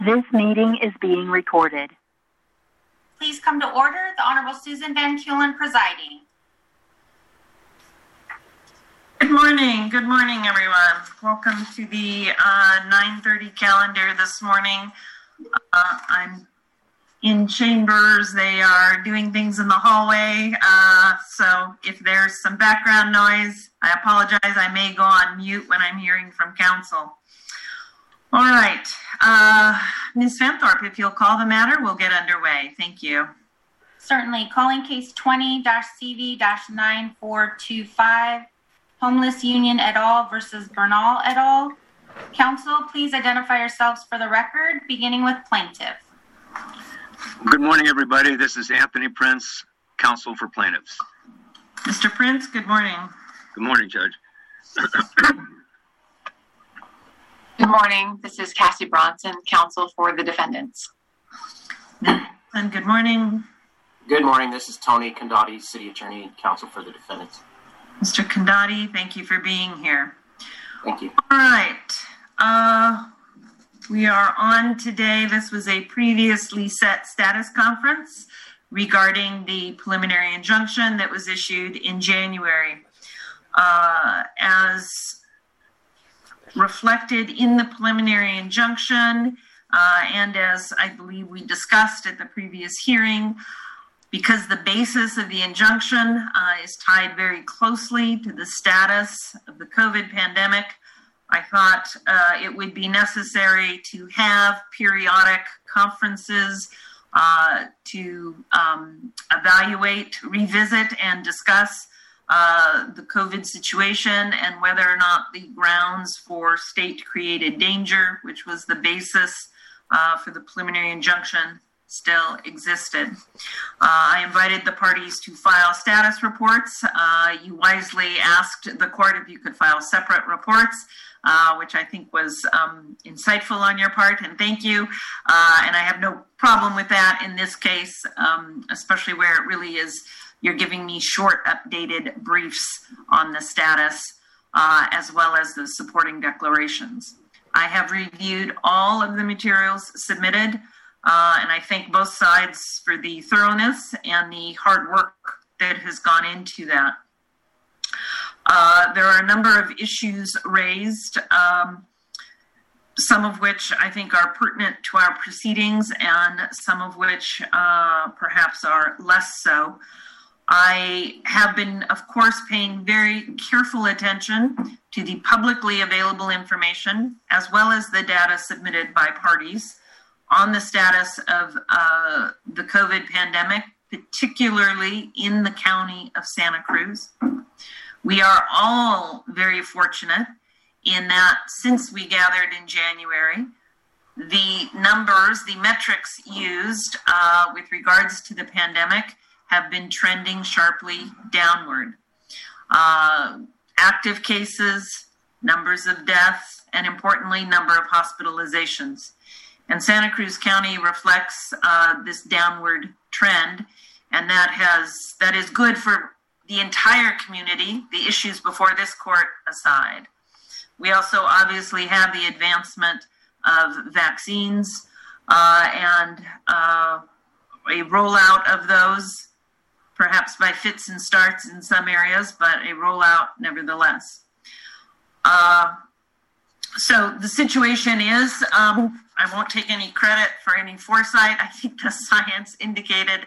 This meeting is being recorded. Please come to order. The Honorable Susan Van Keulen presiding. Good morning, everyone. Welcome to the 9:30 calendar this morning. I'm in chambers. They are doing things in the hallway. So if there's some background noise, I apologize. I may go on mute when I'm hearing from council. All right. Ms. Fanthorpe, if you'll call the matter, we'll get underway. Thank you. Certainly. Calling case 20-CV-9425, Homeless Union et al. Versus Bernal et al. Council, please identify yourselves for the record, beginning with plaintiff. Good morning, everybody. This is Anthony Prince, counsel for plaintiffs. Mr. Prince, good morning. Good morning, Judge. Good morning. This is Cassie Bronson, counsel for the defendants. And good morning. Good morning. This is Tony Condotti, city attorney, counsel for the defendants. Mr. Condotti, thank you for being here. Thank you. All right. We are on today. This was a previously set status conference regarding the preliminary injunction that was issued in January. As reflected in the preliminary injunction, and as I believe we discussed at the previous hearing, because the basis of the injunction is tied very closely to the status of the COVID pandemic, I thought it would be necessary to have periodic conferences to evaluate, revisit, and discuss the COVID situation and whether or not the grounds for state-created danger, which was the basis for the preliminary injunction, still existed. I invited the parties to file status reports. You wisely asked the court if you could file separate reports, which I think was insightful on your part, and thank you. And I have no problem with that in this case, especially where it really is you're giving me short, updated briefs on the status, as well as the supporting declarations. I have reviewed all of the materials submitted, and I thank both sides for the thoroughness and the hard work that has gone into that. There are a number of issues raised, some of which I think are pertinent to our proceedings and some of which perhaps are less so. I have been, of course, paying very careful attention to the publicly available information as well as the data submitted by parties on the status of the COVID pandemic, particularly in the county of Santa Cruz. We are all very fortunate in that since we gathered in January, the numbers, the metrics used with regards to the pandemic have been trending sharply downward. Active cases, numbers of deaths, and importantly, number of hospitalizations. And Santa Cruz County reflects this downward trend, and that is good for the entire community, the issues before this court aside. We also obviously have the advancement of vaccines and a rollout of those, perhaps by fits and starts in some areas, but a rollout nevertheless. So the situation is, I won't take any credit for any foresight. I think the science indicated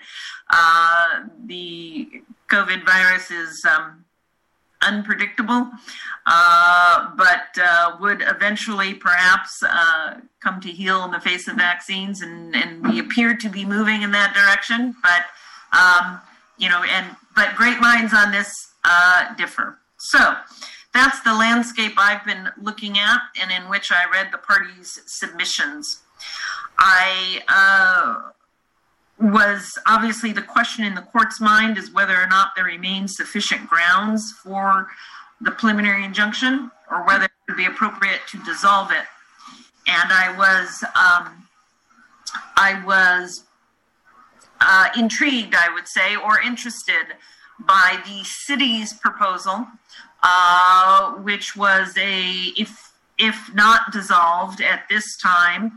the COVID virus is unpredictable, but would eventually perhaps come to heal in the face of vaccines, and we appear to be moving in that direction. But but great minds on this differ. So that's the landscape I've been looking at and in which I read the parties' submissions. Was obviously the question in the court's mind is whether or not there remains sufficient grounds for the preliminary injunction or whether it would be appropriate to dissolve it. And I was intrigued, I would say, or interested by the city's proposal, which was if not dissolved at this time,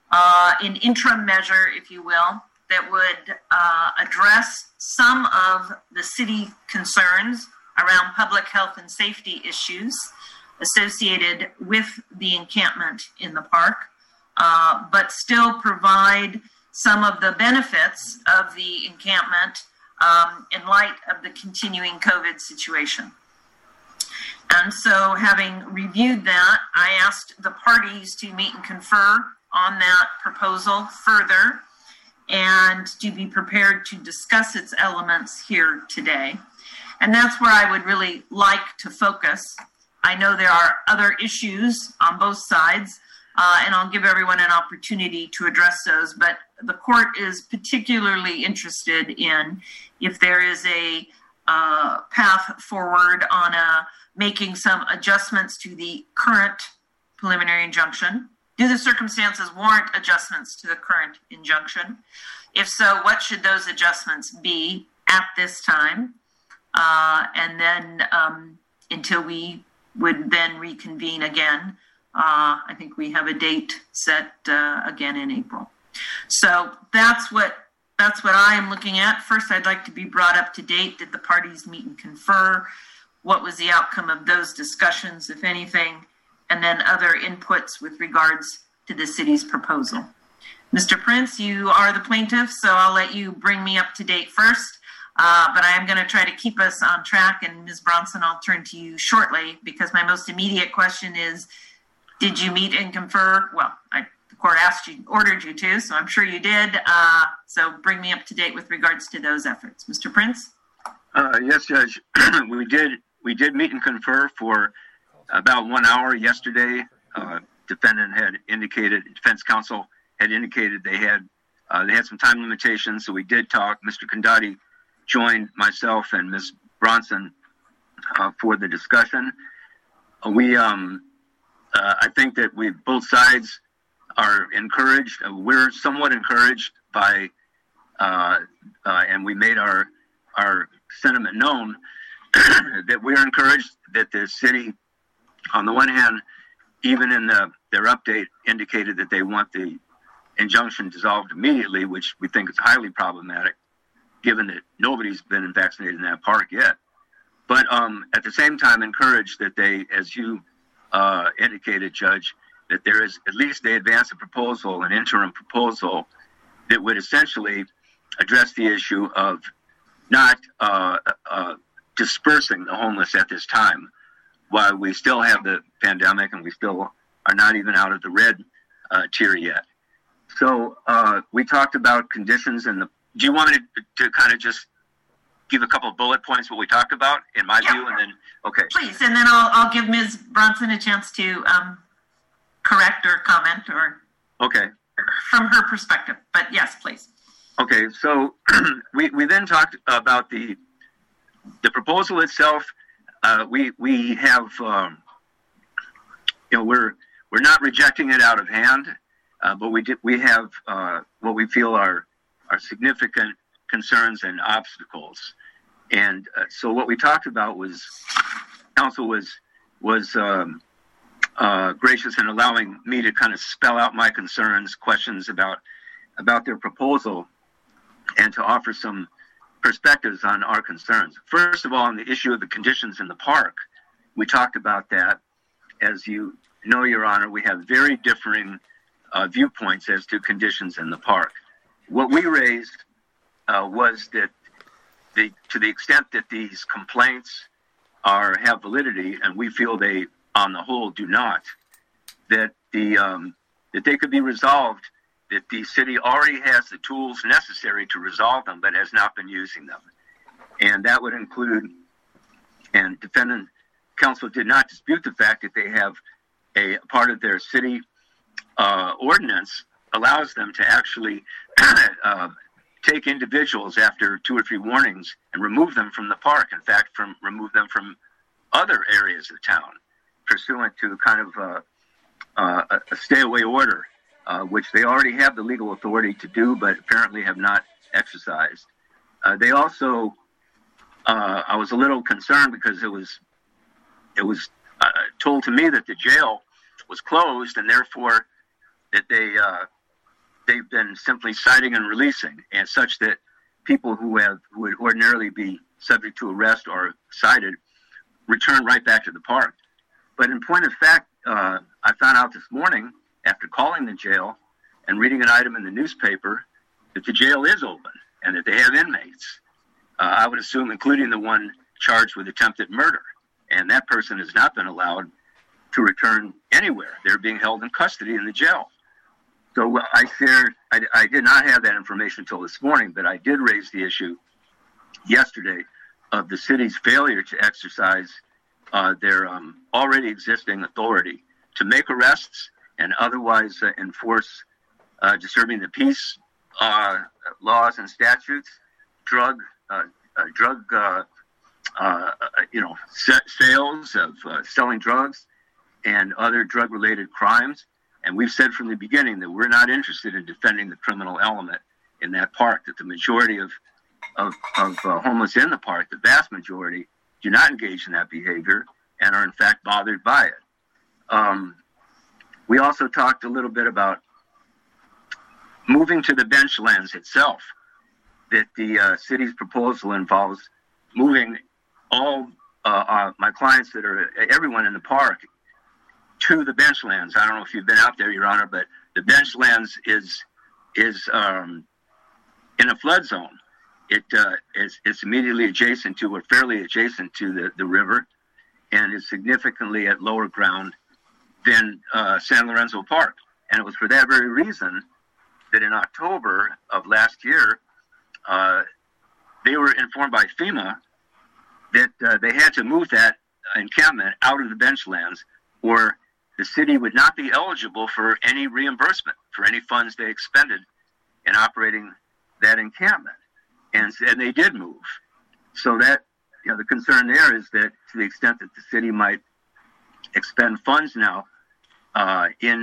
an interim measure, if you will, that would address some of the city concerns around public health and safety issues associated with the encampment in the park, but still provide some of the benefits of the encampment in light of the continuing COVID situation. And so, having reviewed that, I asked the parties to meet and confer on that proposal further and to be prepared to discuss its elements here today. And that's where I would really like to focus. I know there are other issues on both sides, and I'll give everyone an opportunity to address those, but the court is particularly interested in if there is a path forward on making some adjustments to the current preliminary injunction. Do the circumstances warrant adjustments to the current injunction? If so, what should those adjustments be at this time? And then until we would then reconvene again, I think we have a date set again in April. So that's what I am looking at. First, I'd like to be brought up to date. Did the parties meet and confer? What was the outcome of those discussions, if anything? And then other inputs with regards to the city's proposal. Mr. Prince, you are the plaintiff, so I'll let you bring me up to date first. But I am going to try to keep us on track. And Ms. Bronson, I'll turn to you shortly because my most immediate question is, did you meet and confer? Well, the court ordered you to, so I'm sure you did. So bring me up to date with regards to those efforts. Mr. Prince? Yes, Judge. We did meet and confer for about 1 hour yesterday. Defense counsel had indicated they had some time limitations, so we did talk. Mr. Condotti joined myself and Ms. Bronson for the discussion. I think that both sides are encouraged. We're somewhat encouraged by, and we made our sentiment known that we're encouraged that the city, on the one hand, even in their update, indicated that they want the injunction dissolved immediately, which we think is highly problematic, given that nobody's been vaccinated in that park yet. But at the same time, encouraged that they, as you indicated, Judge, that there is at least they advance a proposal, an interim proposal, that would essentially address the issue of not dispersing the homeless at this time, while we still have the pandemic and we still are not even out of the red tier yet. So we talked about conditions in the. Do you want me to kind of just give a couple of bullet points what we talked about in my view, and then okay. Please, and then I'll give Ms. Bronson a chance to correct or comment or okay from her perspective. But yes, please. Okay, so we then talked about the proposal itself. We have we're not rejecting it out of hand, but we have what we feel are significant concerns and obstacles. And so what we talked about was council was gracious in allowing me to kind of spell out my concerns, questions about their proposal, and to offer some perspectives on our concerns. First of all, on the issue of the conditions in the park, we talked about that. As you know, Your Honor, we have very differing viewpoints as to conditions in the park. What we raised was that to the extent that these complaints have validity, and we feel they, on the whole, do not, that they could be resolved, that the city already has the tools necessary to resolve them, but has not been using them. And that would include, and defendant counsel did not dispute the fact that they have a part of their city ordinance allows them to actually take individuals after 2 or 3 warnings and remove them from the park. In fact, remove them from other areas of town, pursuant to kind of a stay-away order, which they already have the legal authority to do, but apparently have not exercised. They also, I was a little concerned because it was told to me that the jail was closed, and therefore that they they've been simply citing and releasing, and such that people who would ordinarily be subject to arrest or cited return right back to the park. But in point of fact, I found out this morning after calling the jail and reading an item in the newspaper that the jail is open and that they have inmates. I would assume, including the one charged with attempted murder. And that person has not been allowed to return anywhere. They're being held in custody in the jail. So I did not have that information until this morning, but I did raise the issue yesterday of the city's failure to exercise their already existing authority to make arrests and otherwise enforce disturbing the peace laws and statutes, sales of selling drugs and other drug-related crimes. And we've said from the beginning that we're not interested in defending the criminal element in that park, that the majority of homeless in the park, the vast majority, do not engage in that behavior and are in fact bothered by it. We also talked a little bit about moving to the bench lands itself, that the city's proposal involves moving all my clients that are everyone in the park to the bench lands. I don't know if you've been out there, Your Honor, but the bench lands is in a flood zone. It's immediately adjacent to, or fairly adjacent to, the river, and is significantly at lower ground than San Lorenzo Park. And it was for that very reason that in October of last year, they were informed by FEMA that they had to move that encampment out of the bench lands, or the city would not be eligible for any reimbursement for any funds they expended in operating that encampment. And they did move. So that, the concern there is that to the extent that the city might expend funds now in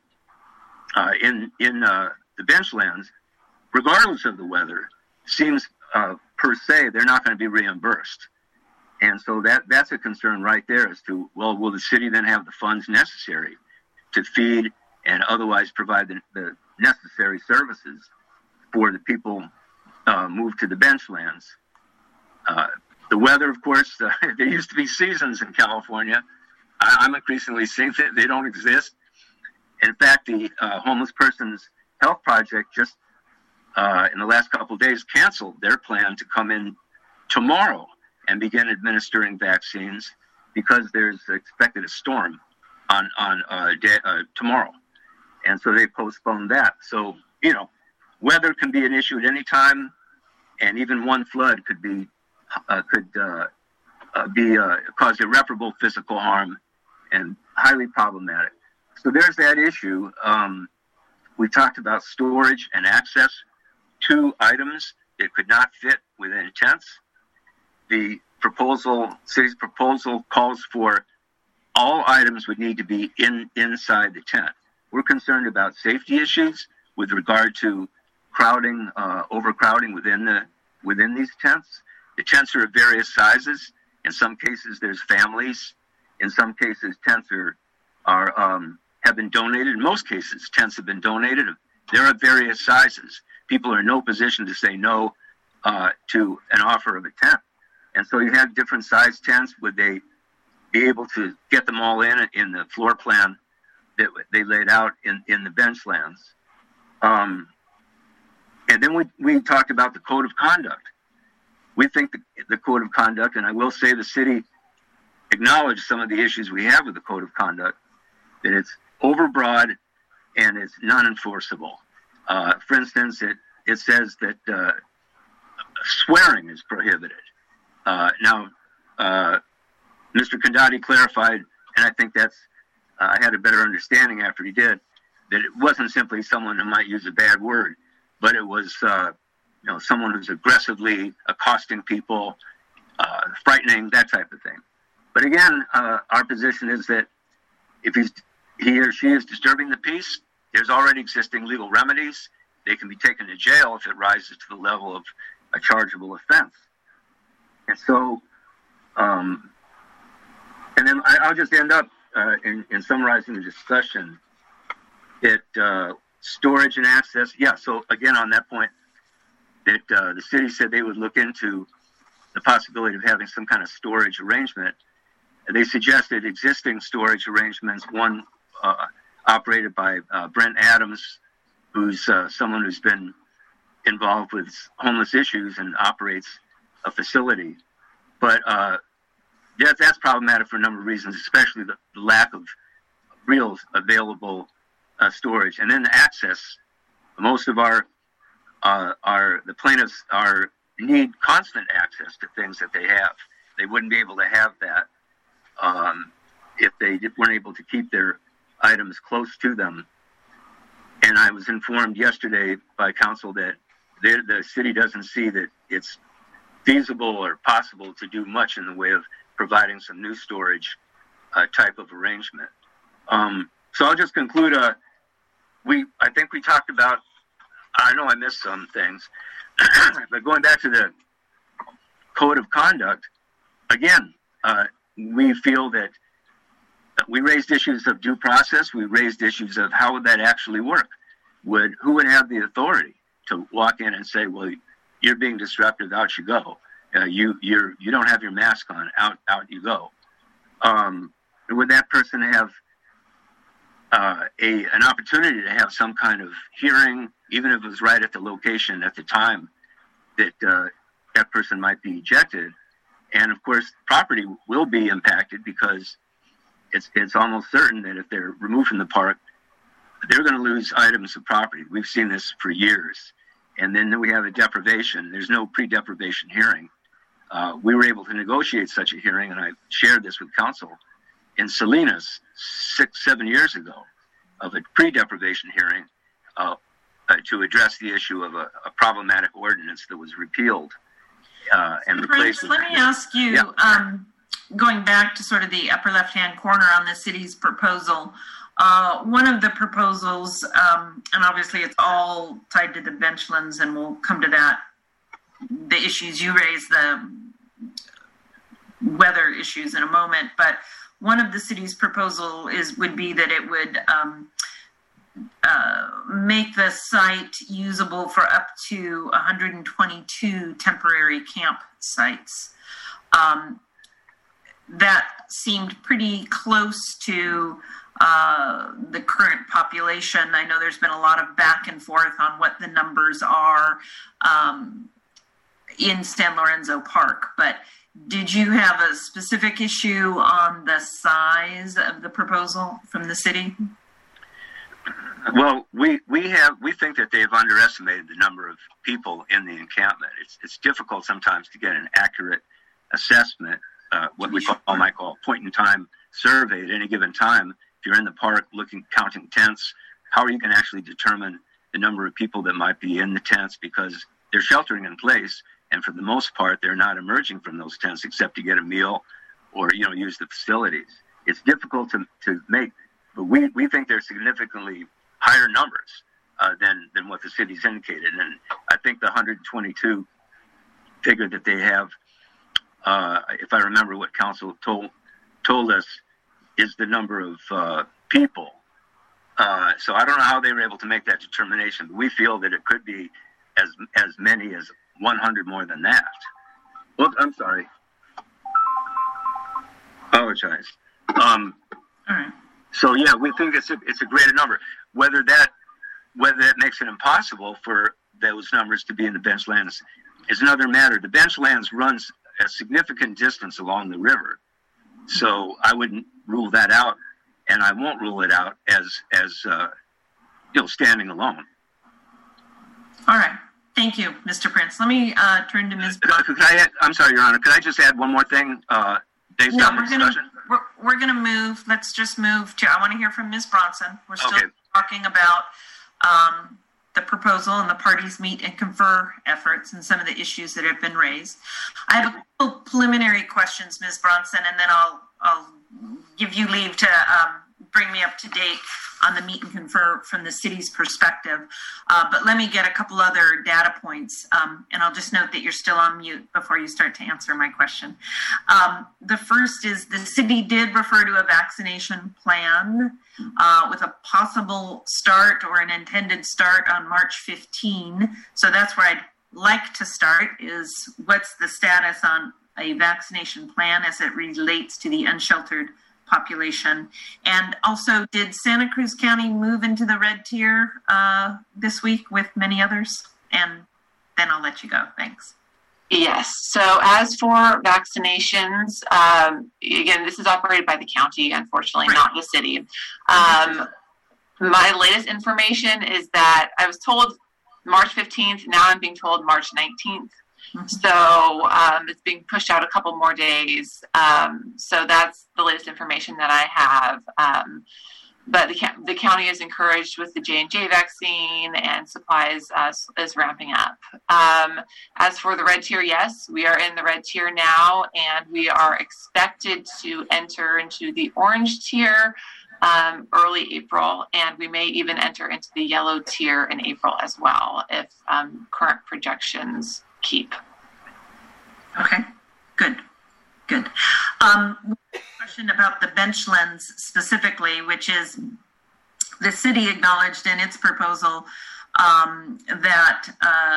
the bench lands, regardless of the weather, seems per se they're not going to be reimbursed. And so that's a concern right there as to, well, will the city then have the funds necessary to feed and otherwise provide the necessary services for the people moved to the bench lands? The weather, of course, there used to be seasons in California. I'm increasingly seeing that they don't exist. In fact, the Homeless Persons Health Project just in the last couple of days canceled their plan to come in tomorrow and begin administering vaccines because there's expected a storm on tomorrow. And so they postponed that. So, weather can be an issue at any time, and even one flood could cause irreparable physical harm and highly problematic. So there's that issue. We talked about storage and access to items that could not fit within tents. The city's proposal calls for all items would need to be inside the tent. We're concerned about safety issues with regard to crowding, overcrowding within these tents. The tents are of various sizes. In some cases, there's families. In some cases, tents have been donated. In most cases, tents have been donated. They're of various sizes. People are in no position to say no to an offer of a tent. And so you have different size tents. Would they be able to get them all in the floor plan that they laid out in the bench lands? And then we talked about the code of conduct. We think the code of conduct, and I will say the city acknowledged some of the issues we have with the code of conduct, that it's overbroad and it's non-enforceable. For instance, it says that swearing is prohibited. Now, Mr. Condotti clarified, and I think I had a better understanding after he did, that it wasn't simply someone who might use a bad word, but it was someone who's aggressively accosting people, frightening, that type of thing. But again, our position is that if he or she is disturbing the peace, there's already existing legal remedies. They can be taken to jail if it rises to the level of a chargeable offense. And so, and then I'll just end up in summarizing the discussion that storage and access. Yeah, so again, on that point, that the city said they would look into the possibility of having some kind of storage arrangement. They suggested existing storage arrangements, one operated by Brent Adams, who's someone who's been involved with homeless issues and operates a facility. But that's problematic for a number of reasons, especially the lack of real available storage. And then the access. Most of the plaintiffs need constant access to things that they have. They wouldn't be able to have that if they weren't able to keep their items close to them. And I was informed yesterday by council that the city doesn't see that it's feasible or possible to do much in the way of providing some new storage type of arrangement. So I'll just conclude. I think we talked about, I know I missed some things, but going back to the code of conduct, again, we feel that we raised issues of due process. We raised issues of how would that actually work? Who would have the authority to walk in and say, well, you're being disruptive, out you go. You don't have your mask on, out you go. Would that person have an opportunity to have some kind of hearing, even if it was right at the location at the time that that person might be ejected? And of course, property will be impacted because it's almost certain that if they're removed from the park, they're going to lose items of property. We've seen this for years. And then we have a deprivation. There's no pre-deprivation hearing. We were able to negotiate such a hearing, and I shared this with council in Salinas 6-7 years ago, of a pre-deprivation hearing to address the issue of a problematic ordinance that was repealed and replaced. Let me ask you, going back to sort of the upper left-hand corner on the city's proposal, one of the proposals, and obviously it's all tied to the benchlands, and we'll come to that, the issues you raised, the weather issues in a moment, but one of the city's proposal would be that it would make the site usable for up to 122 temporary camp sites. That seemed pretty close to the current population. I know there's been a lot of back and forth on what the numbers are in San Lorenzo Park, but did you have a specific issue on the size of the proposal from the city? Well, we think that they've underestimated the number of people in the encampment. It's difficult sometimes to get an accurate assessment, what we might call point in time survey at any given time. If you're in the park counting tents, how are you going to actually determine the number of people that might be in the tents, because they're sheltering in place, and for the most part, they're not emerging from those tents except to get a meal or use the facilities. It's difficult to make, but we think they're significantly higher numbers than what the city's indicated. And I think the 122 figure that they have, if I remember what council told us, is the number of people. So I don't know how they were able to make that determination, but we feel that it could be as many as 100 more than that. Well, I'm sorry. Apologize. All right. So yeah, we think it's a greater number. Whether that makes it impossible for those numbers to be in the benchlands is another matter. The benchlands runs a significant distance along the river, so I wouldn't rule that out, and I won't rule it out as standing alone. All right. Thank you, Mr. Prince. Let me turn to Ms. I'm sorry, Your Honor. Could I just add one more thing based on the discussion? We're going to move. Let's just move to, I want to hear from Ms. Bronson. We're still talking about the proposal and the parties meet and confer efforts and some of the issues that have been raised. I have a couple preliminary questions, Ms. Bronson, and then I'll give you leave to bring me up to date. on the meet and confer from the city's perspective. But let me get a couple other data points, and I'll just note that you're still on mute before you start to answer my question. The first is the city did refer to a vaccination plan with a possible start or an intended start on March 15. So that's where I'd like to start, is what's the status on a vaccination plan as it relates to the unsheltered population? And also, did Santa Cruz County move into the red tier this week with many others? And then I'll let you go. Thanks. Yes. So as for vaccinations, again, this is operated by the county, unfortunately, not the city. My latest information is that I was told March 15th. Now I'm being told March 19th. So it's being pushed out a couple more days. So that's the latest information that I have. But the county is encouraged with the J&J vaccine, and supplies is ramping up. As for the red tier, yes, we are in the red tier now, and we are expected to enter into the orange tier early April, and we may even enter into the yellow tier in April as well, if current projections keep. Okay, good. Question about the bench lens specifically, which is the city acknowledged in its proposal that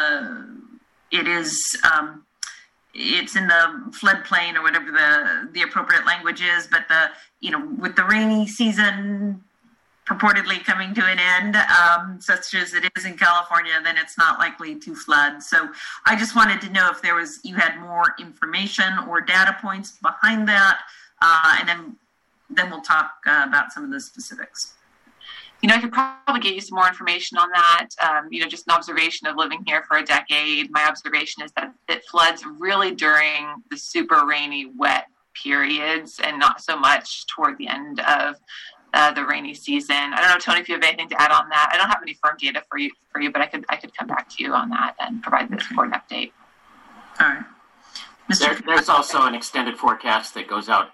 it is it's in the floodplain or whatever the appropriate language is, but with the rainy season purportedly coming to an end, such as it is in California, then it's not likely to flood. So I just wanted to know if you had more information or data points behind that, and then we'll talk about some of the specifics. I could probably get you some more information on that. Just an observation of living here for a decade. My observation is that it floods really during the super rainy, wet periods, and not so much toward the end of the rainy season. I don't know, Tony, if you have anything to add on that. I don't have any firm data for you, but I could come back to you on that and provide this for an update. All right. There's also an extended forecast that goes out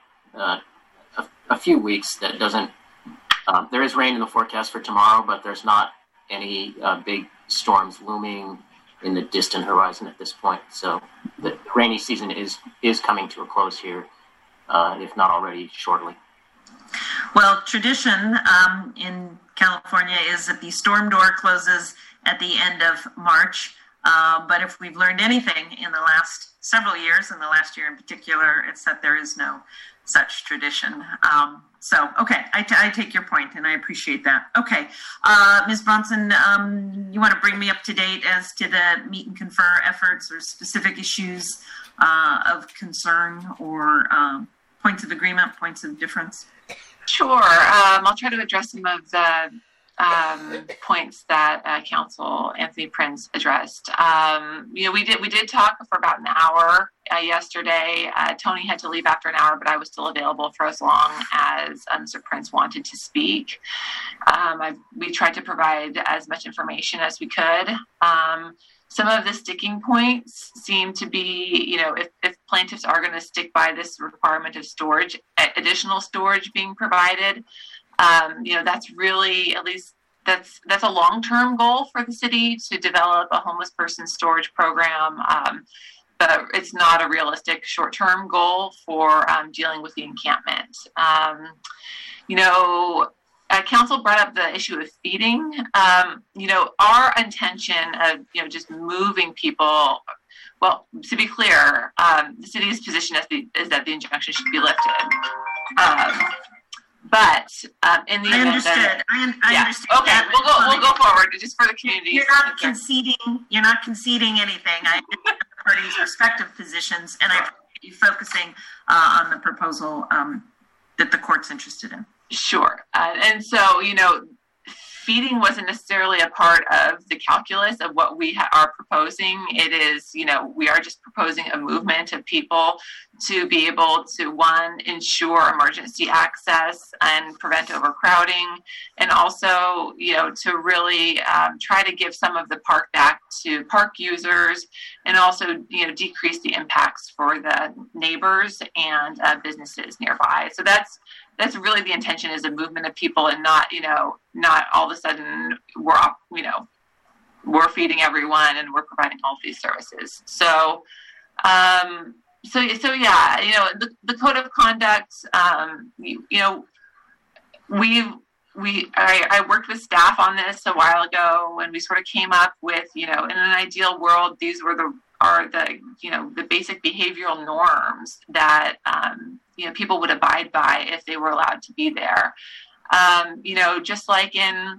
a few weeks that doesn't. There is rain in the forecast for tomorrow, but there's not any big storms looming in the distant horizon at this point. So the rainy season is coming to a close here, if not already shortly. Well, tradition in California is that the storm door closes at the end of March. But if we've learned anything in the last several years, and the last year in particular, it's that there is no such tradition. Okay, I take your point, and I appreciate that. Okay, Ms. Bronson, you want to bring me up to date as to the meet and confer efforts or specific issues of concern or points of agreement, points of difference? Sure. I'll try to address some of the points that Council Anthony Prince addressed. We did talk for about an hour yesterday. Tony had to leave after an hour, but I was still available for as long as Mr. Prince wanted to speak. We tried to provide as much information as we could. Some of the sticking points seem to be, if plaintiffs are going to stick by this requirement of storage, additional storage being provided, that's really, at least that's a long-term goal for the city to develop a homeless person storage program. But it's not a realistic short-term goal for dealing with the encampment. Council brought up the issue of feeding. Our intention of, just moving people, well, to be clear, the city's position is that the injunction should be lifted. But in the event understood. I understand. Okay, that. we'll go forward just for the community. You're not conceding anything. I understand the parties' respective positions, and I appreciate you focusing on the proposal that the court's interested in. Sure. And so, feeding wasn't necessarily a part of the calculus of what we are proposing. It is, we are just proposing a movement of people to be able to, one, ensure emergency access and prevent overcrowding, and also, to really try to give some of the park back to park users, and also, decrease the impacts for the neighbors and businesses nearby. So that's that's really the intention, is a movement of people, and not, not all of a sudden we're feeding everyone and we're providing all of these services. So yeah, the code of conduct, I worked with staff on this a while ago when we sort of came up with, in an ideal world, these were the basic behavioral norms that, people would abide by if they were allowed to be there. Just like in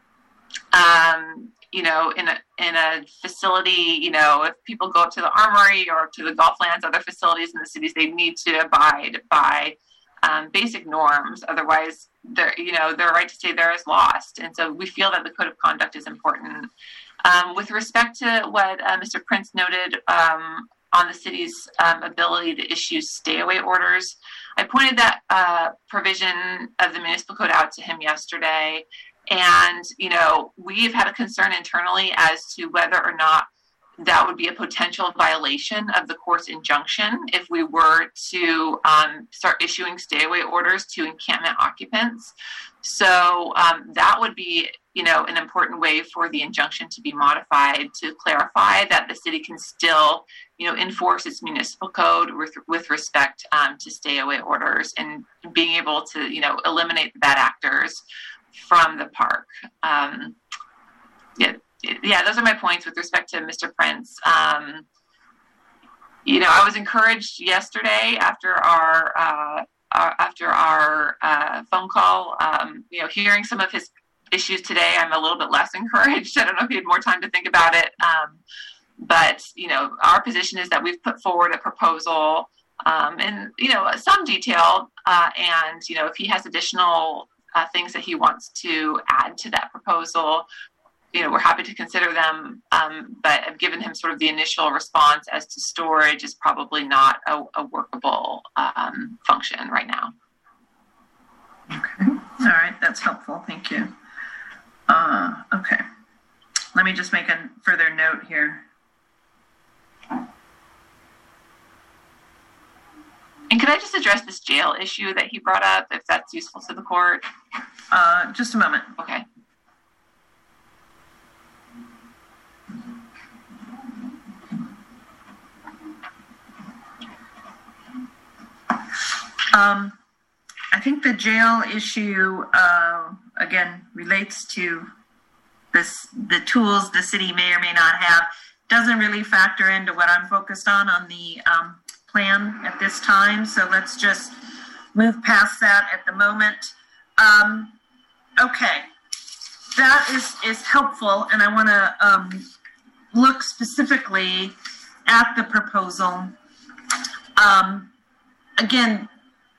a facility, if people go up to the Armory or to the Golf Lands, other facilities in the cities, they need to abide by basic norms. Otherwise, their right to stay there is lost. And so we feel that the code of conduct is important. With respect to what Mr. Prince noted on the city's ability to issue stay-away orders, I pointed that provision of the municipal code out to him yesterday. And, we've had a concern internally as to whether or not that would be a potential violation of the court's injunction if we were to start issuing stay-away orders to encampment occupants. So that would be, an important way for the injunction to be modified to clarify that the city can still, enforce its municipal code with respect to stay-away orders, and being able to, eliminate the bad actors from the park. Yeah, those are my points with respect to Mr. Prince. I was encouraged yesterday after our phone call. Hearing some of his issues today, I'm a little bit less encouraged. I don't know if he had more time to think about it. But our position is that we've put forward a proposal in some detail, and if he has additional things that he wants to add to that proposal, we're happy to consider them, but I've given him sort of the initial response as to storage is probably not a workable function right now. Okay. All right. That's helpful. Thank you. Okay. Let me just make a further note here. And could I just address this jail issue that he brought up, if that's useful to the court? Just a moment. Okay. I think the jail issue, again, relates to the tools the city may or may not have. Doesn't really factor into what I'm focused on the plan at this time. So let's just move past that at the moment. Okay, that is helpful, and I want to look specifically at the proposal. Again,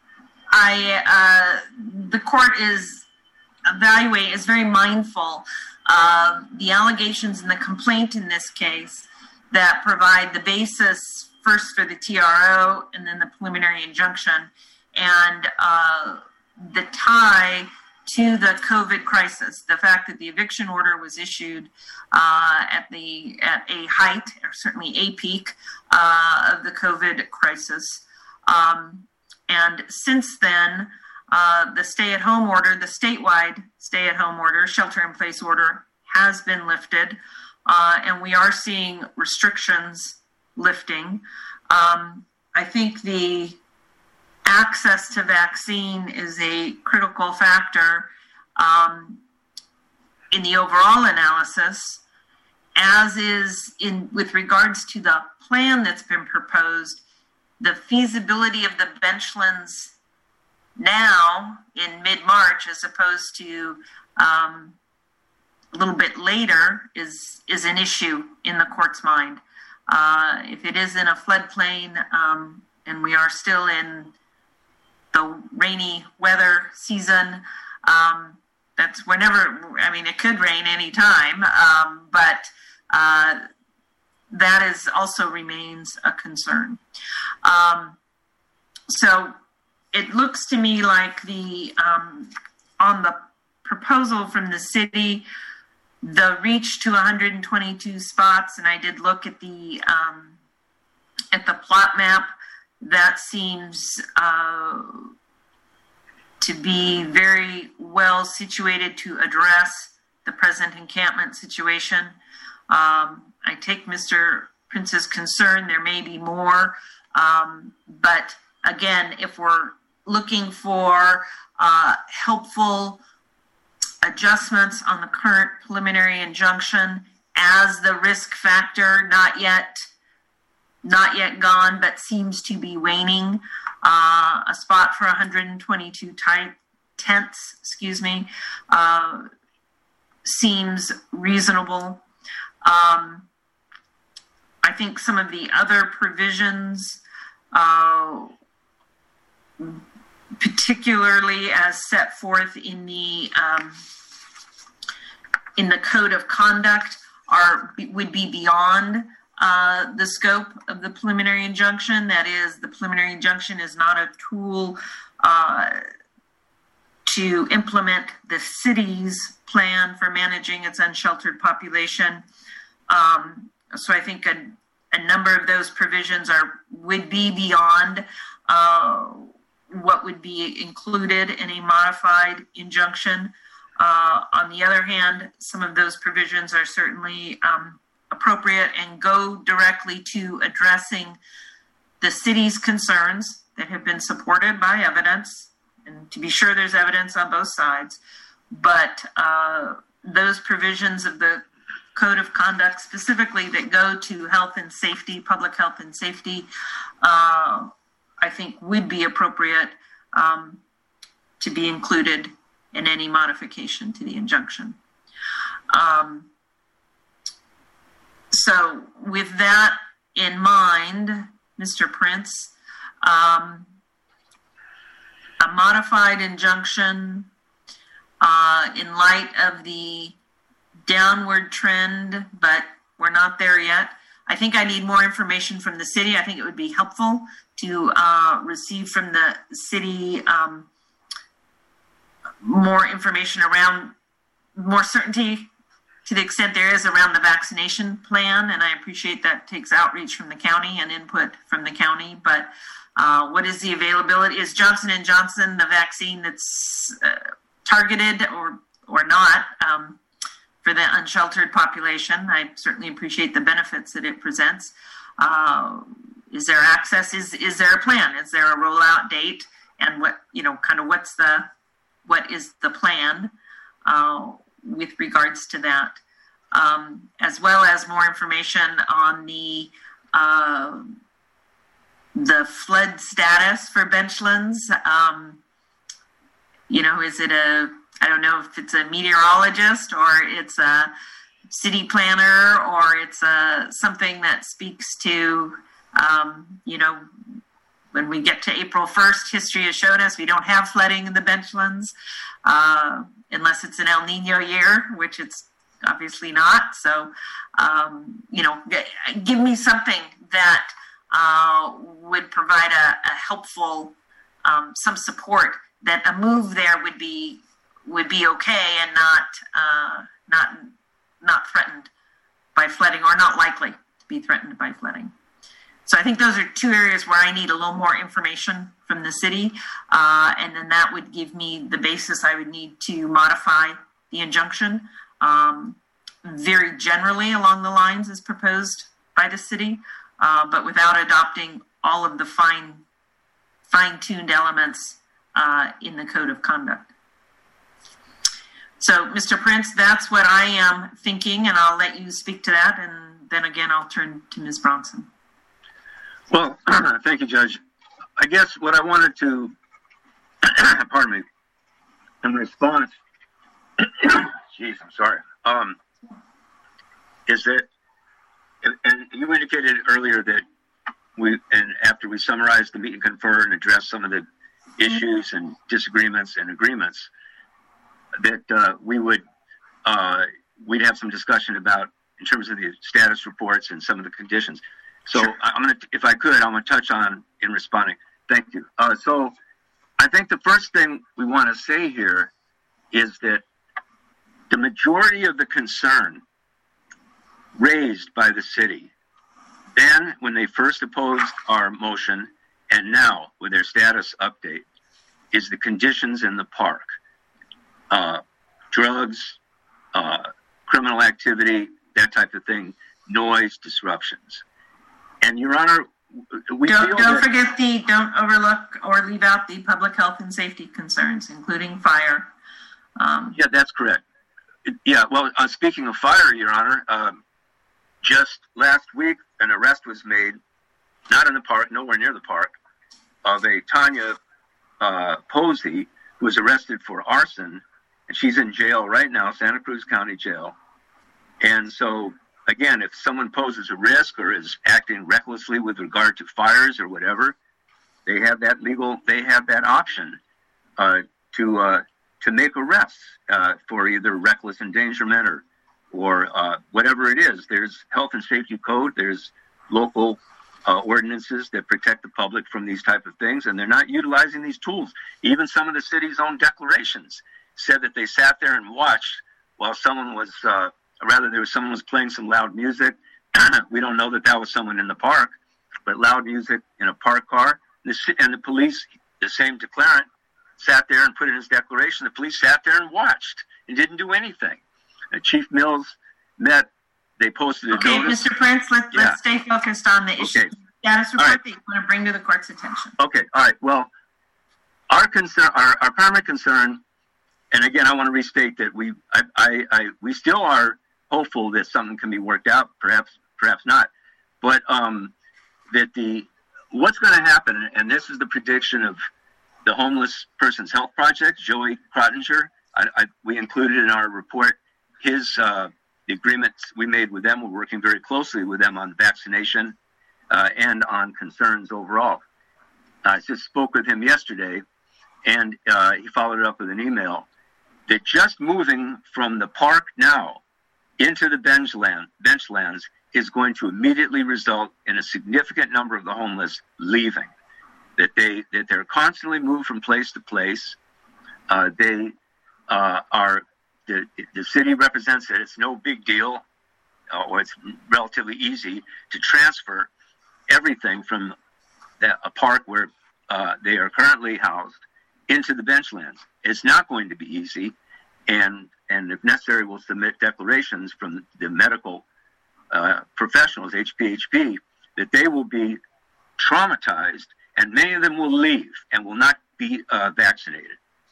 the court is very mindful of the allegations in the complaint in this case that provide the basis first for the TRO and then the preliminary injunction, and the tie to the COVID crisis, the fact that the eviction order was issued at a height, or certainly a peak of the COVID crisis. And since then, the stay-at-home order, the statewide stay-at-home order, shelter-in-place order, has been lifted, and we are seeing restrictions lifting. I think the access to vaccine is a critical factor in the overall analysis, as is with regards to the plan that's been proposed. The feasibility of the benchlands now in mid-March, as opposed to a little bit later, is an issue in the court's mind. If it is in a floodplain, and we are still in the rainy weather season, that's whenever, it could rain anytime, but that is also remains a concern. So it looks to me like on the proposal from the city, the reach to 122 spots, and I did look at the plot map, that seems to be very well situated to address the present encampment situation. I take Mr. Prince's concern. There may be more, but again, if we're looking for helpful adjustments on the current preliminary injunction as the risk factor not yet gone, but seems to be waning, a spot for 122 tents, seems reasonable. I think some of the other provisions, particularly as set forth in the code of conduct, would be beyond the scope of the preliminary injunction. That is, the preliminary injunction is not a tool to implement the city's plan for managing its unsheltered population. So I think a number of those provisions would be beyond what would be included in a modified injunction. On the other hand, some of those provisions are certainly appropriate and go directly to addressing the city's concerns that have been supported by evidence. And to be sure, there's evidence on both sides. But those provisions of the Code of Conduct specifically that go to health and safety, public health and safety, I think would be appropriate to be included in any modification to the injunction. So with that in mind, Mr. Prince, a modified injunction in light of the downward trend, but we're not there yet. I think I need more information from the city. I think it would be helpful to receive from the city more information around, more certainty to the extent there is around the vaccination plan. And I appreciate that takes outreach from the county and input from the county. But what is the availability? Is Johnson & Johnson the vaccine that's targeted or not for the unsheltered population? I certainly appreciate the benefits that it presents. Is there access? Is there a plan? Is there a rollout date? And what is the plan with regards to that? As well as more information on the flood status for Benchlands. Is it I don't know if it's a meteorologist or it's a city planner or it's something that speaks to, when we get to April 1st, history has shown us we don't have flooding in the Benchlands unless it's an El Nino year, which it's obviously not. So, give me something that would provide a helpful, some support that a move there would be okay and not threatened by flooding, or not likely to be threatened by flooding. So I think those are two areas where I need a little more information from the city, and then that would give me the basis I would need to modify the injunction very generally along the lines as proposed by the city, but without adopting all of the fine-tuned elements in the Code of Conduct. So, Mr. Prince, that's what I am thinking, and I'll let you speak to that, and then again, I'll turn to Ms. Bronson. Well, thank you, Judge. I guess what I wanted to, pardon me, in response, jeez, I'm sorry, is that, and you indicated earlier that after we summarized the meet and confer and addressed some of the issues and disagreements and agreements, that we'd have some discussion about in terms of the status reports and some of the conditions. So sure. I'm going to touch on in responding. Thank you. So I think the first thing we want to say here is that the majority of the concern raised by the city, then when they first opposed our motion and now with their status update, is the conditions in the park. Drugs, criminal activity, that type of thing, noise, disruptions. And Your Honor, don't overlook or leave out the public health and safety concerns, including fire. Yeah, that's correct. Yeah, well, speaking of fire, Your Honor, just last week, an arrest was made, not in the park, nowhere near the park, of a Tanya Posey, who was arrested for arson, and she's in jail right now, Santa Cruz County Jail. And so, again, if someone poses a risk or is acting recklessly with regard to fires or whatever, they have that option to make arrests for either reckless endangerment or whatever it is. There's health and safety code. There's local ordinances that protect the public from these type of things, and they're not utilizing these tools. Even some of the city's own declarations said that they sat there and watched while someone was playing some loud music. We don't know that was someone in the park, but loud music in a parked car. And the police, the same declarant, sat there and put in his declaration. The police sat there and watched and didn't do anything. Chief Mills they posted a notice. Mr. Prince, let's stay focused on the issue. Okay. Status report Right. that you want to bring to the court's attention. Okay, all right. Well, our primary concern, and again, I want to restate that we still are hopeful that something can be worked out, perhaps not, but that what's going to happen, and this is the prediction of the Homeless Persons Health Project, Joey Crottinger. We included in our report the agreements we made with them. We're working very closely with them on vaccination and on concerns overall. I just spoke with him yesterday, and he followed it up with an email that just moving from the park now into the benchlands is going to immediately result in a significant number of the homeless leaving. That they're constantly moved from place to place. The city represents that it's no big deal, or it's relatively easy to transfer everything from a park where they are currently housed into the benchlands. It's not going to be easy, and if necessary, we'll submit declarations from the medical professionals, HPHP, that they will be traumatized, and many of them will leave and will not be vaccinated.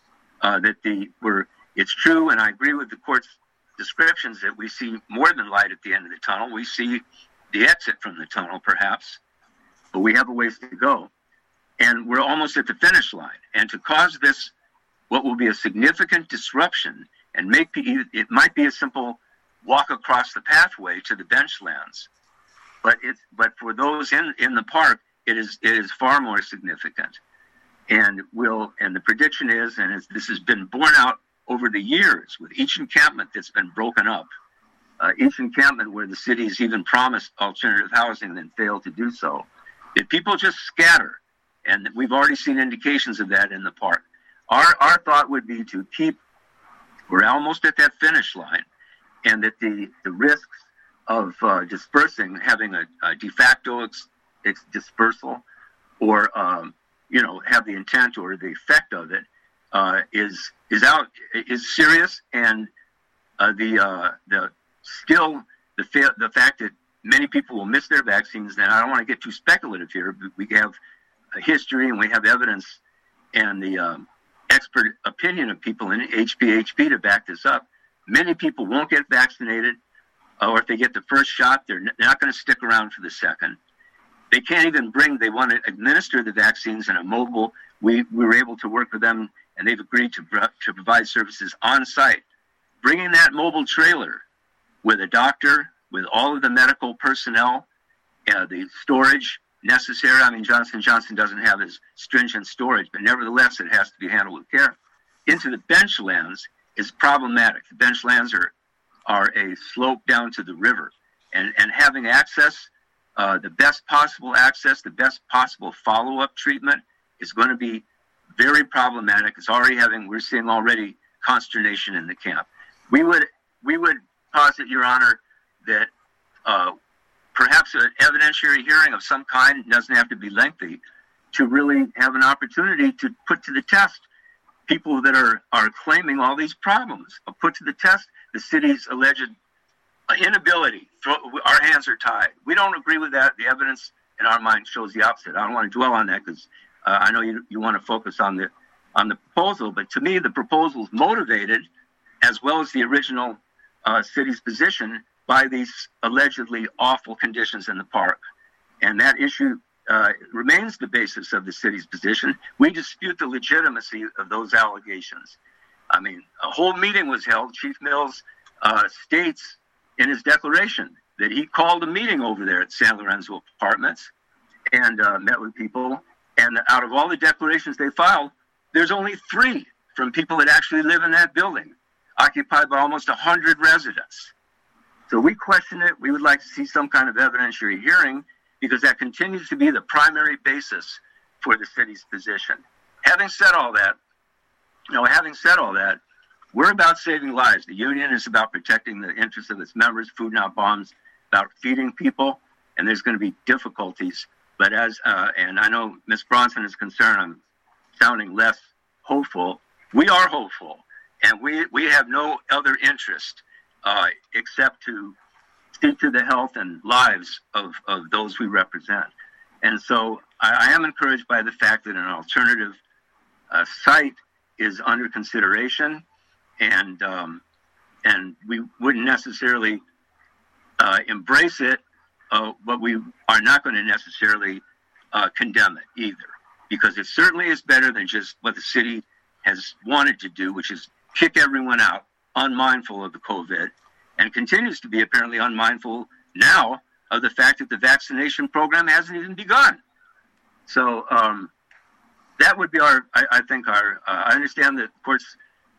It's true, and I agree with the court's descriptions that we see more than light at the end of the tunnel. We see the exit from the tunnel, perhaps, but we have a ways to go. And we're almost at the finish line. And to cause this, what will be a significant disruption, and it might be a simple walk across the pathway to the benchlands, but for those in the park, it is far more significant. And the prediction is, and this has been borne out over the years with each encampment that's been broken up, each encampment where the city's even promised alternative housing and then failed to do so, that people just scatter. And we've already seen indications of that in the park. Our thought would be to we're almost at that finish line, and that the risks of dispersing, having a de facto dispersal, or have the intent or the effect of it is serious, and the fact that many people will miss their vaccines. And I don't want to get too speculative here, but we have a history and we have evidence and the expert opinion of people in HPHP to back this up. Many people won't get vaccinated, or if they get the first shot, they're not going to stick around for the second. They can't even they want to administer the vaccines in a mobile. We were able to work with them, and they've agreed to provide services on site. Bringing that mobile trailer with a doctor, with all of the medical personnel, the storage necessary. I mean, Johnson & Johnson doesn't have as stringent storage, but nevertheless, it has to be handled with care. Into the benchlands is problematic. The benchlands are a slope down to the river, and having access, the best possible access, the best possible follow-up treatment is going to be very problematic. We're seeing already consternation in the camp. We would posit, Your Honor, that perhaps an evidentiary hearing of some kind, doesn't have to be lengthy, to really have an opportunity to put to the test people that are claiming all these problems. Put to the test the city's alleged inability. Our hands are tied. We don't agree with that. The evidence in our mind shows the opposite. I don't want to dwell on that because I know you want to focus on the proposal, but to me, the proposal is motivated, as well as the original city's position, by these allegedly awful conditions in the park. And that issue remains the basis of the city's position. We dispute the legitimacy of those allegations. I mean, a whole meeting was held. Chief Mills states in his declaration that he called a meeting over there at San Lorenzo Apartments and met with people. And out of all the declarations they filed, there's only 3 from people that actually live in that building, occupied by almost 100 residents. So we question it. We would like to see some kind of evidentiary hearing because that continues to be the primary basis for the city's position. Having said all that, we're about saving lives. The union is about protecting the interests of its members. Food Not Bombs, about feeding people, and there's going to be difficulties. But and I know Ms. Bronson is concerned, I'm sounding less hopeful. We are hopeful, and we have no other interest except to speak to the health and lives of those we represent. And so I am encouraged by the fact that an alternative site is under consideration, and we wouldn't necessarily embrace it, but we are not going to necessarily condemn it either, because it certainly is better than just what the city has wanted to do, which is kick everyone out, unmindful of the COVID, and continues to be apparently unmindful now of the fact that the vaccination program hasn't even begun. So that would be I understand the court's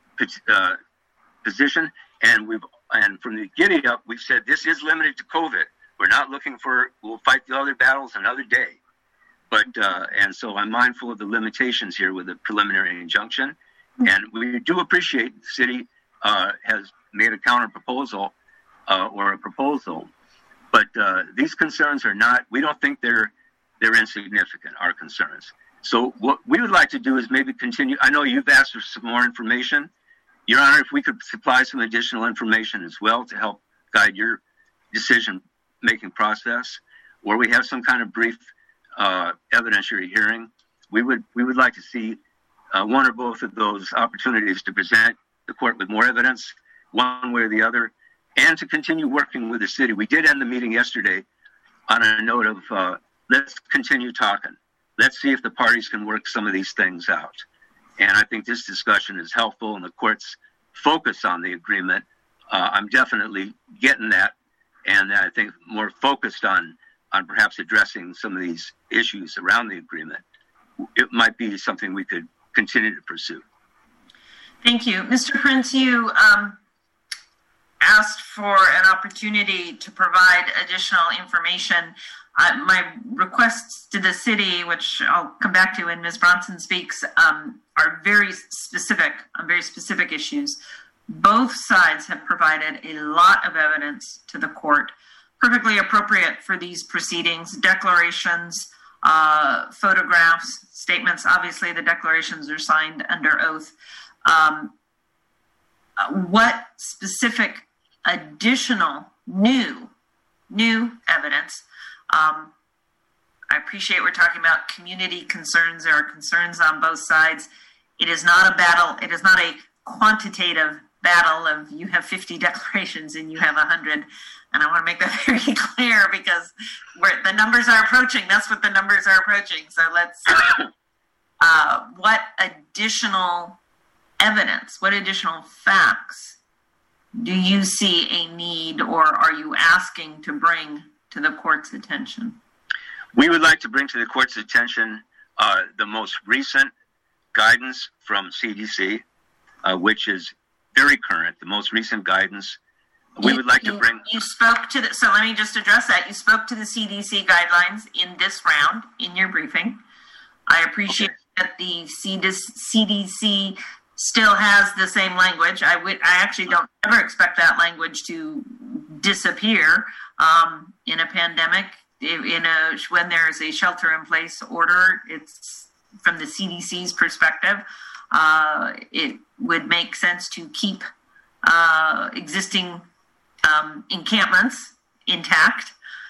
position, and from the giddy up, we've said this is limited to COVID. We're not looking we'll fight the other battles another day. But, and so I'm mindful of the limitations here with the preliminary injunction. And we do appreciate the city has made a counter proposal or a proposal. But these concerns are we don't think they're insignificant, our concerns. So what we would like to do is maybe continue. I know you've asked for some more information. Your Honor, if we could supply some additional information as well to help guide your decision-making process, or we have some kind of brief evidentiary hearing, we would like to see one or both of those opportunities to present the court with more evidence, one way or the other, and to continue working with the city. We did end the meeting yesterday on a note of let's continue talking. Let's see if the parties can work some of these things out. And I think this discussion is helpful, and the court's focus on the agreement, I'm definitely getting that, and I think more focused on perhaps addressing some of these issues around the agreement. It might be something we could continue to pursue. Thank you. Mr. Prince, you asked for an opportunity to provide additional information. My requests to the city, which I'll come back to when Ms. Bronson speaks, are very specific on very specific issues. Both sides have provided a lot of evidence to the court, perfectly appropriate for these proceedings, declarations, photographs, statements. Obviously, the declarations are signed under oath. What specific additional new evidence? I appreciate we're talking about community concerns. There are concerns on both sides. It is not a battle. It is not a quantitative battle of you have 50 declarations and you have 100. And I want to make that very clear because the numbers are approaching. That's what the numbers are approaching. So let's, what additional evidence, what additional facts do you see a need, or are you asking to bring to the court's attention? We would like to bring to the court's attention the most recent guidance from CDC, which is very current, the most recent guidance. We would like to bring... You spoke to so let me just address that. You spoke to the CDC guidelines in this round, in your briefing. I appreciate that the CDC still has the same language. I actually don't ever expect that language to disappear in a pandemic. when there's a shelter-in-place order, it's from the CDC's perspective, it would make sense to keep existing encampments intact,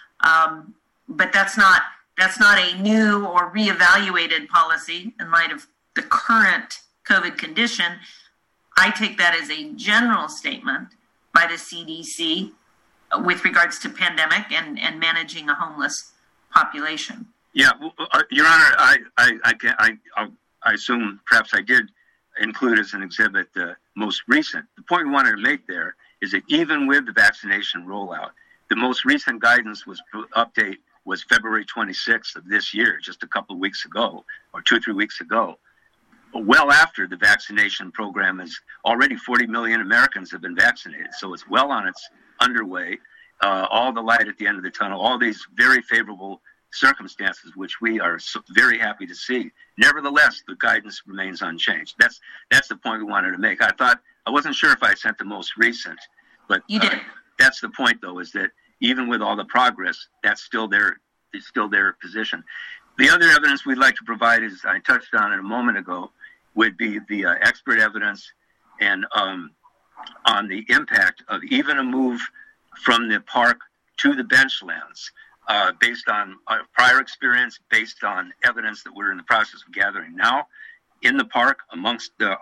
but that's not a new or reevaluated policy in light of the current COVID condition. I take that as a general statement by the CDC with regards to pandemic and managing a homeless population. Yeah, Your Honor, I assume perhaps I did include as an exhibit the most recent. The point we wanted to make there is that even with the vaccination rollout, the most recent guidance update was February 26th of this year, just a couple of weeks ago, or 2 or 3 weeks ago. Well after the vaccination program is already 40 million Americans have been vaccinated, so it's well on its underway. All the light at the end of the tunnel, all these very favorable circumstances, which we are very happy to see. Nevertheless, the guidance remains unchanged. That's the point we wanted to make. I wasn't sure if I sent the most recent, but you did. That's the point, though, is that even with all the progress, that's still their position. The other evidence we'd like to provide, is I touched on it a moment ago, would be the expert evidence and on the impact of even a move from the park to the benchlands, based on our prior experience, based on evidence that we're in the process of gathering now in the park amongst the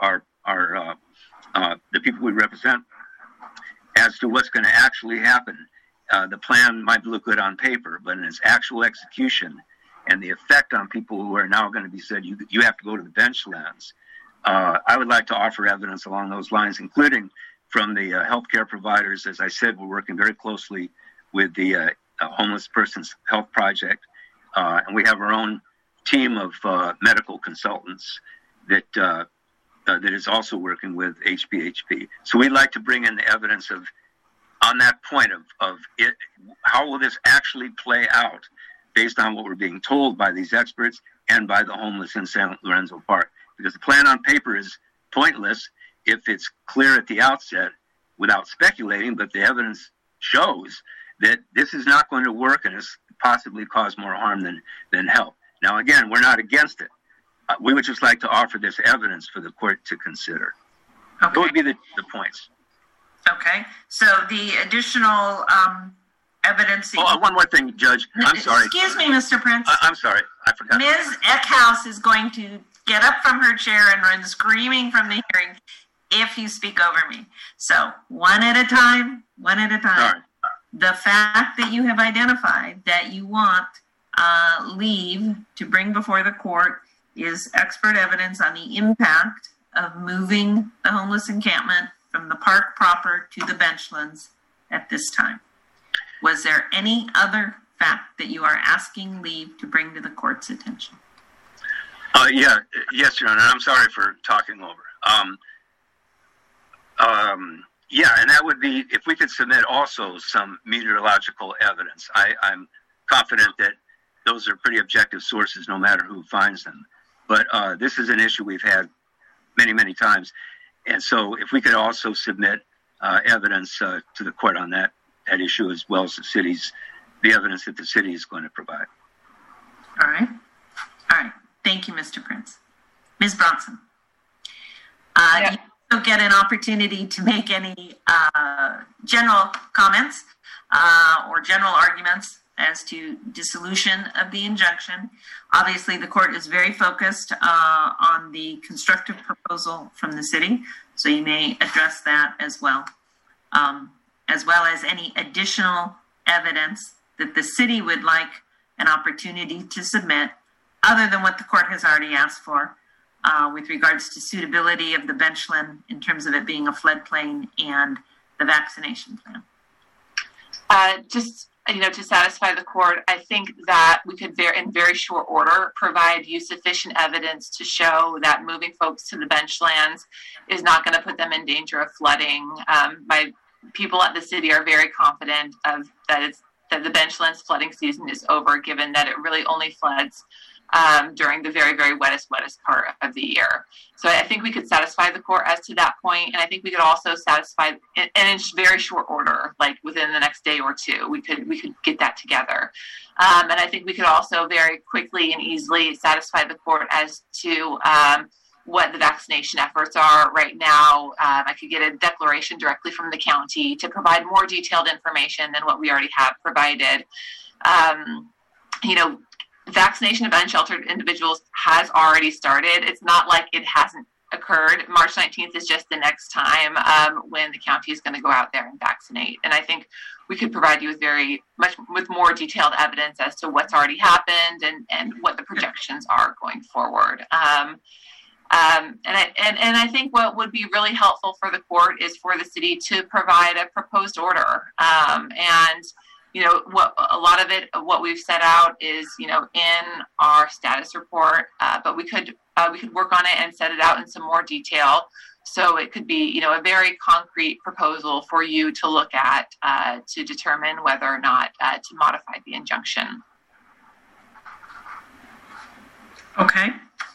people we represent, as to what's going to actually happen. The plan might look good on paper, but in its actual execution and the effect on people who are now going to be said, you have to go to the benchlands. I would like to offer evidence along those lines, including from the healthcare providers. As I said, we're working very closely with the Homeless Persons Health Project, and we have our own team of medical consultants that is also working with HPHP. So we'd like to bring in the evidence on that point of it, how will this actually play out based on what we're being told by these experts and by the homeless in San Lorenzo Park. Because the plan on paper is pointless if it's clear at the outset without speculating, but the evidence shows that this is not going to work and it's possibly cause more harm than help. Now, again, we're not against it. We would just like to offer this evidence for the court to consider. Okay. Those would be the points. Okay. So the additional evidence. One more thing, Judge. I'm sorry. Excuse me, Mr. Prince. I'm sorry. I forgot. Ms. Eckhouse is going to get up from her chair and run screaming from the hearing if you speak over me. So one at a time. Sorry. The fact that you have identified that you want leave to bring before the court is expert evidence on the impact of moving the homeless encampment from the park proper to the benchlands at this time. Was there any other fact that you are asking leave to bring to the court's attention? Yes, Your Honor. I'm sorry for talking over. And that would be if we could submit also some meteorological evidence. I'm confident that those are pretty objective sources, no matter who finds them. But this is an issue we've had many, many times. And so if we could also submit evidence to the court on that issue, as well as the evidence that the city is going to provide. All right. Thank you, Mr. Prince. Ms. Bronson. You also get an opportunity to make any general comments or general arguments as to dissolution of the injunction. Obviously, the court is very focused on the constructive proposal from the city, so you may address that as well as any additional evidence that the city would like an opportunity to submit other than what the court has already asked for with regards to suitability of the benchland in terms of it being a floodplain and the vaccination plan. To satisfy the court, I think that we could in very short order provide you sufficient evidence to show that moving folks to the benchlands is not going to put them in danger of flooding. My people at the city are very confident that the benchlands flooding season is over, given that it really only floods during the very, very wettest part of the year. So I think we could satisfy the court as to that point, and I think we could also satisfy, and in very short order, like within the next day or two, we could get that together. And I think we could also very quickly and easily satisfy the court as to what the vaccination efforts are right now. I could get a declaration directly from the county to provide more detailed information than what we already have provided. Vaccination of unsheltered individuals has already started. It's not like it hasn't occurred. March 19th is just the next time when the county is going to go out there and vaccinate. And I think we could provide you with more detailed evidence as to what's already happened and what the projections are going forward. And I think what would be really helpful for the court is for the city to provide a proposed order. What we've set out is, in our status report, but we could work on it and set it out in some more detail. So it could be, a very concrete proposal for you to look at to determine whether or not to modify the injunction. Okay.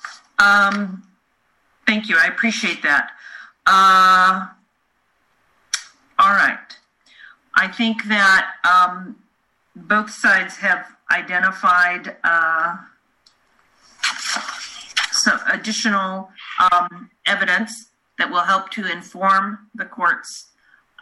Thank you. I appreciate that. All right. I think that both sides have identified some additional evidence that will help to inform the court's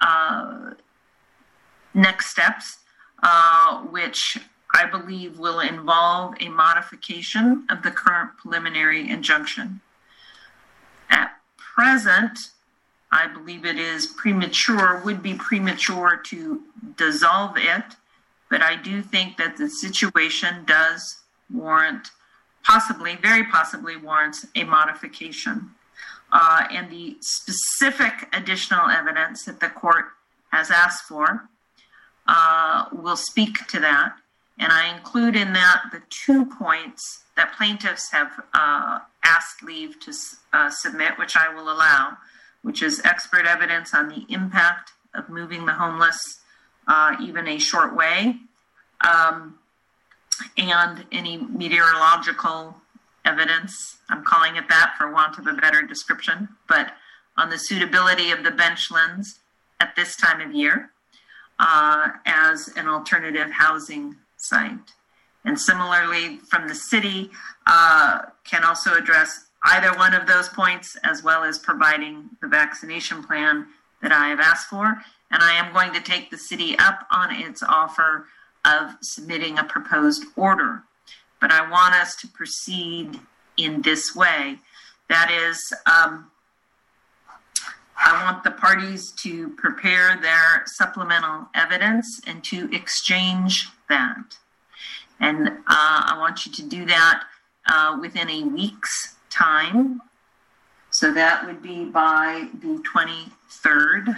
next steps, which I believe will involve a modification of the current preliminary injunction. At present, I believe it is would be premature to dissolve it, but I do think that the situation does warrant, very possibly warrants a modification. And the specific additional evidence that the court has asked for will speak to that. And I include in that the 2 points that plaintiffs have asked leave to submit, which I will allow, which is expert evidence on the impact of moving the homeless even a short way, and any meteorological evidence, I'm calling it that for want of a better description, but on the suitability of the Benchlands at this time of year as an alternative housing site. And similarly from the city can also address either one of those points, as well as providing the vaccination plan that I have asked for. And I am going to take the city up on its offer of submitting a proposed order. But I want us to proceed in this way. That is, I want the parties to prepare their supplemental evidence and to exchange that. And I want you to do that within a week's time. So that would be by the 23rd.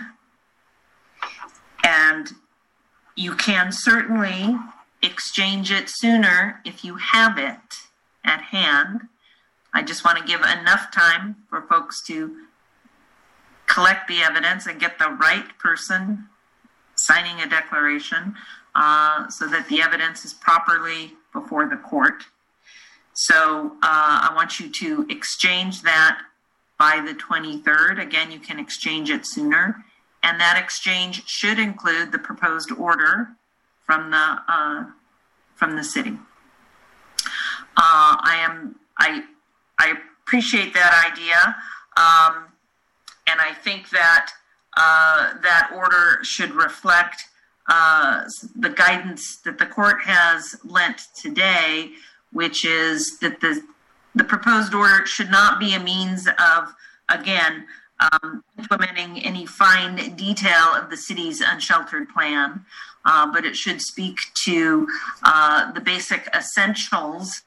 And you can certainly exchange it sooner if you have it at hand. I just want to give enough time for folks to collect the evidence and get the right person signing a declaration so that the evidence is properly before the court. So I want you to exchange that by the 23rd. Again, you can exchange it sooner. And that exchange should include the proposed order from the city. I appreciate that idea, and I think that that order should reflect the guidance that the court has lent today, which is that the proposed order should not be a means of, again, implementing any fine detail of the city's unsheltered plan, but it should speak to the basic essentials,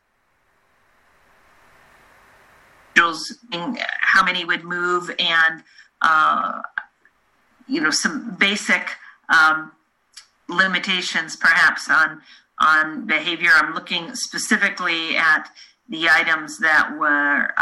how many would move, and some basic limitations perhaps on behavior. I'm looking specifically at the items that were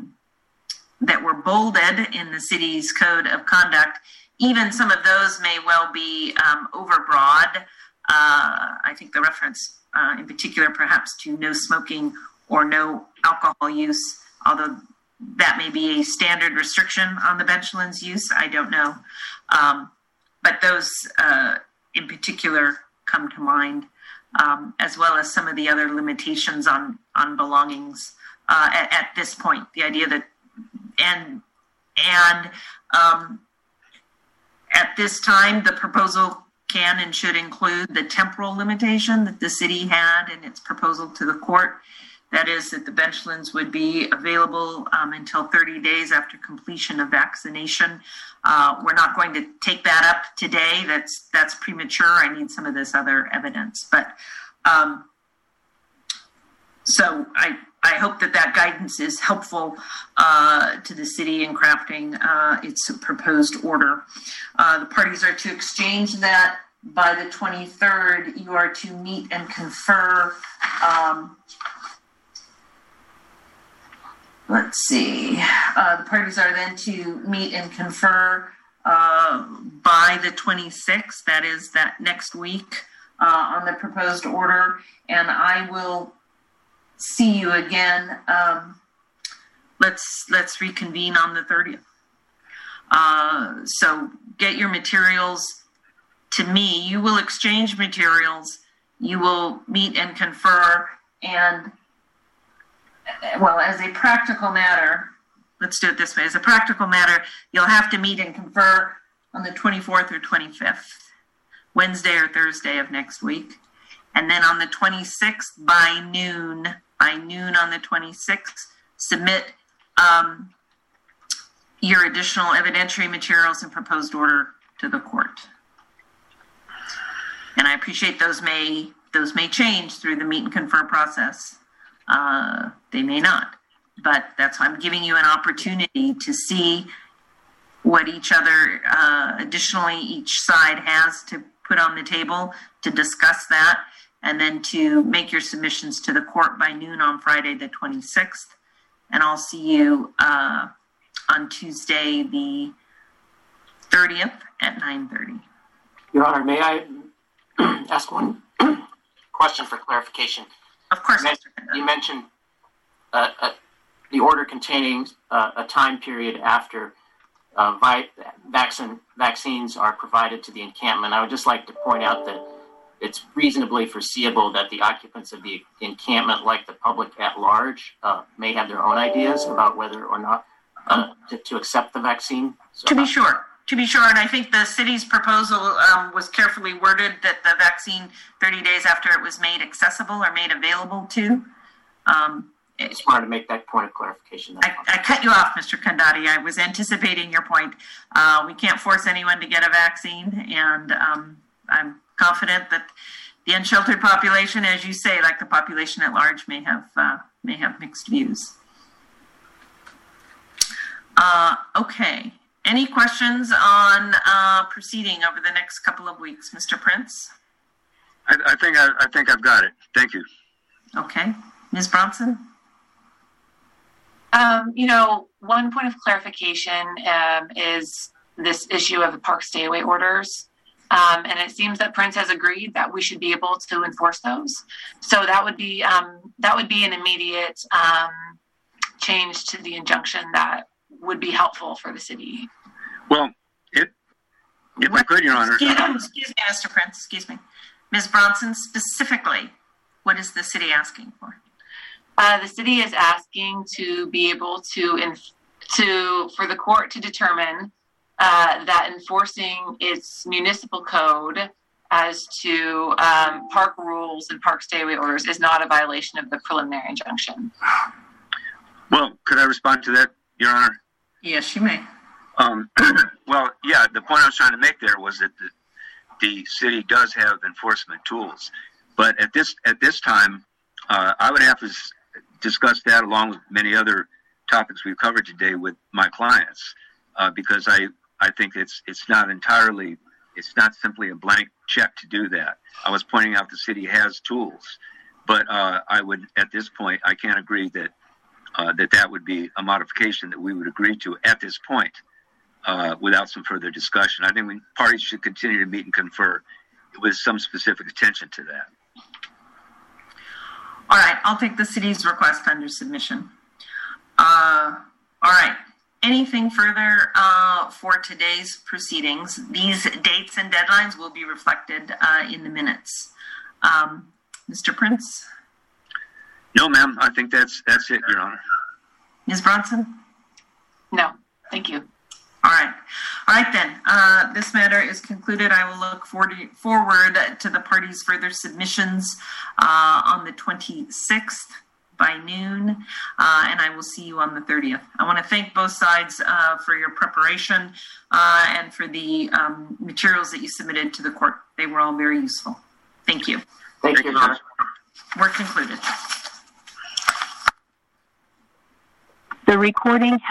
bolded in the city's code of conduct. Even some of those may well be overbroad. I think the reference in particular perhaps to no smoking or no alcohol use, although that may be a standard restriction on the benchlands use. I don't know. But those in particular come to mind, as well as some of the other limitations on belongings at this point. The idea that, and at this time, the proposal can and should include the temporal limitation that the city had in its proposal to the court. That is that the benchlands would be available until 30 days after completion of vaccination. We're not going to take that up today. That's premature. I need some of this other evidence. But so I hope that guidance is helpful to the city in crafting its proposed order. The parties are to exchange that by the 23rd. You are to meet and confer. Let's see. The parties are then to meet and confer by the 26th. That is that next week on the proposed order. And I will see you again. Let's reconvene on the 30th. So get your materials to me. You will exchange materials. You will meet and confer. And well, as a practical matter, let's do it this way. As a practical matter, you'll have to meet and confer on the 24th or 25th, Wednesday or Thursday of next week. And then on the 26th by noon on the 26th, submit your additional evidentiary materials and proposed order to the court. And I appreciate those may change through the meet and confer process. They may not, but that's why I'm giving you an opportunity to see what each other, additionally, each side has to put on the table to discuss that, and then to make your submissions to the court by noon on Friday, the 26th. And I'll see you on Tuesday, the 30th at 9:30. Your Honor, may I ask one question for clarification? Of course, you mentioned the order containing a time period after vaccines are provided to the encampment. I would just like to point out that it's reasonably foreseeable that the occupants of the encampment, like the public at large, may have their own ideas about whether or not to accept the vaccine. So, to be sure. And I think the city's proposal was carefully worded that the vaccine 30 days after it was made accessible or made available to. I just wanted to make that point of clarification. I cut you off, Mr. Kandati. I was anticipating your point. We can't force anyone to get a vaccine, and I'm confident that the unsheltered population, as you say, like the population at large, may have mixed views. Okay. Any questions on proceeding over the next couple of weeks, Mr. Prince? I think I've got it. Thank you. Okay, Ms. Bronson. One point of clarification is this issue of the park stay away orders. And it seems that Prince has agreed that we should be able to enforce those. So that would be an immediate change to the injunction that would be helpful for the city. Well, if I could, Your Honor. Excuse me, Mr. Prince. Excuse me. Ms. Bronson, specifically, what is the city asking for? The city is asking to be able for the court to determine that enforcing its municipal code as to park rules and park stay away orders is not a violation of the preliminary injunction. Well, could I respond to that, Your Honor? Yes, you may. Well, yeah, the point I was trying to make there was that the city does have enforcement tools, but at this time, I would have to discuss that along with many other topics we've covered today with my clients, because I think it's not simply a blank check to do that. I was pointing out the city has tools, but I would, at this point, I can't agree that that would be a modification that we would agree to at this point without some further discussion. I think parties should continue to meet and confer with some specific attention to that. All right, I'll take the city's request under submission. All right, anything further for today's proceedings? These dates and deadlines will be reflected in the minutes. Mr. Prince? No, ma'am. I think that's it, Your Honor. Ms. Bronson? No, thank you. All right then. This matter is concluded. I will look forward to the parties' further submissions on the 26th by noon, and I will see you on the 30th. I want to thank both sides for your preparation and for the materials that you submitted to the court. They were all very useful. Thank you. Thank you, Your Honor. We're concluded. The recording